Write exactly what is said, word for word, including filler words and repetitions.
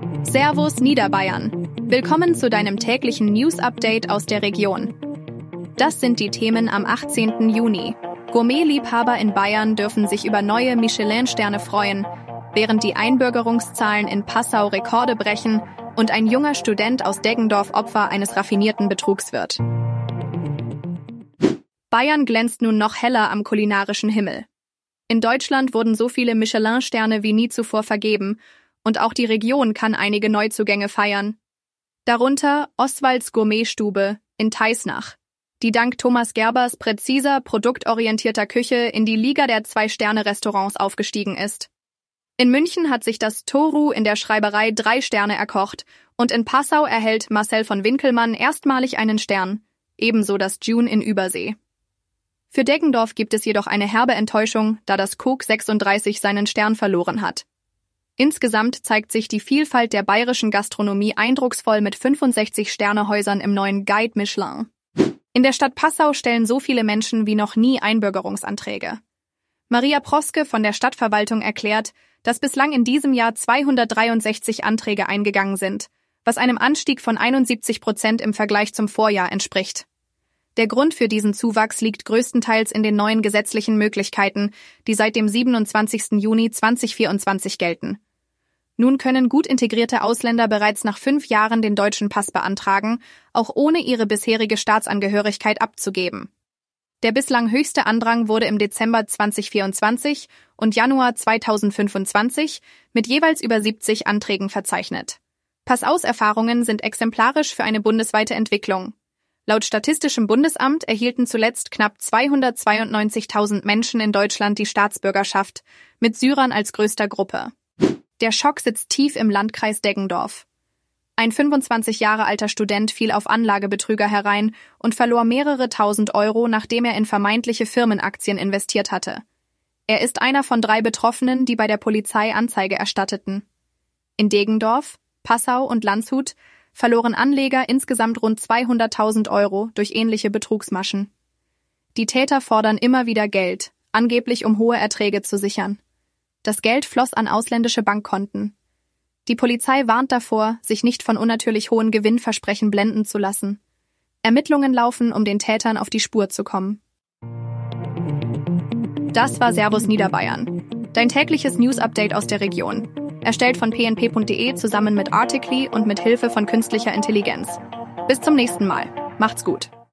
Servus Niederbayern. Willkommen zu deinem täglichen News-Update aus der Region. Das sind die Themen am achtzehnten Juni. Gourmet-Liebhaber in Bayern dürfen sich über neue Michelin-Sterne freuen, während die Einbürgerungszahlen in Passau Rekorde brechen und ein junger Student aus Deggendorf Opfer eines raffinierten Betrugs wird. Bayern glänzt nun noch heller am kulinarischen Himmel. In Deutschland wurden so viele Michelin-Sterne wie nie zuvor vergeben und auch die Region kann einige Neuzugänge feiern. Darunter Oswalds Gourmetstube in Teisnach, die dank Thomas Gerbers präziser, produktorientierter Küche in die Liga der Zwei-Sterne-Restaurants aufgestiegen ist. In München hat sich das Toru in der Schreiberei drei Sterne erkocht und in Passau erhält Marcel von Winkelmann erstmalig einen Stern, ebenso das June in Übersee. Für Deggendorf gibt es jedoch eine herbe Enttäuschung, da das Cook sechsunddreißig seinen Stern verloren hat. Insgesamt zeigt sich die Vielfalt der bayerischen Gastronomie eindrucksvoll mit fünfundsechzig Sternehäusern im neuen Guide Michelin. In der Stadt Passau stellen so viele Menschen wie noch nie Einbürgerungsanträge. Maria Proske von der Stadtverwaltung erklärt, dass bislang in diesem Jahr zweihundertdreiundsechzig Anträge eingegangen sind, was einem Anstieg von einundsiebzig Prozent im Vergleich zum Vorjahr entspricht. Der Grund für diesen Zuwachs liegt größtenteils in den neuen gesetzlichen Möglichkeiten, die seit dem siebenundzwanzigsten Juni zweitausendvierundzwanzig gelten. Nun können gut integrierte Ausländer bereits nach fünf Jahren den deutschen Pass beantragen, auch ohne ihre bisherige Staatsangehörigkeit abzugeben. Der bislang höchste Andrang wurde im Dezember zweitausendvierundzwanzig und Januar zweitausendfünfundzwanzig mit jeweils über siebzig Anträgen verzeichnet. Passaus-Erfahrungen sind exemplarisch für eine bundesweite Entwicklung. Laut Statistischem Bundesamt erhielten zuletzt knapp zweihundertzweiundneunzigtausend Menschen in Deutschland die Staatsbürgerschaft, mit Syrern als größter Gruppe. Der Schock sitzt tief im Landkreis Deggendorf. Ein fünfundzwanzig Jahre alter Student fiel auf Anlagebetrüger herein und verlor mehrere tausend Euro, nachdem er in vermeintliche Firmenaktien investiert hatte. Er ist einer von drei Betroffenen, die bei der Polizei Anzeige erstatteten. In Deggendorf, Passau und Landshut verloren Anleger insgesamt rund zweihunderttausend Euro durch ähnliche Betrugsmaschen. Die Täter fordern immer wieder Geld, angeblich um hohe Erträge zu sichern. Das Geld floss an ausländische Bankkonten. Die Polizei warnt davor, sich nicht von unnatürlich hohen Gewinnversprechen blenden zu lassen. Ermittlungen laufen, um den Tätern auf die Spur zu kommen. Das war Servus Niederbayern, dein tägliches News-Update aus der Region. Erstellt von p n p punkt d e zusammen mit Articly und mit Hilfe von künstlicher Intelligenz. Bis zum nächsten Mal. Macht's gut.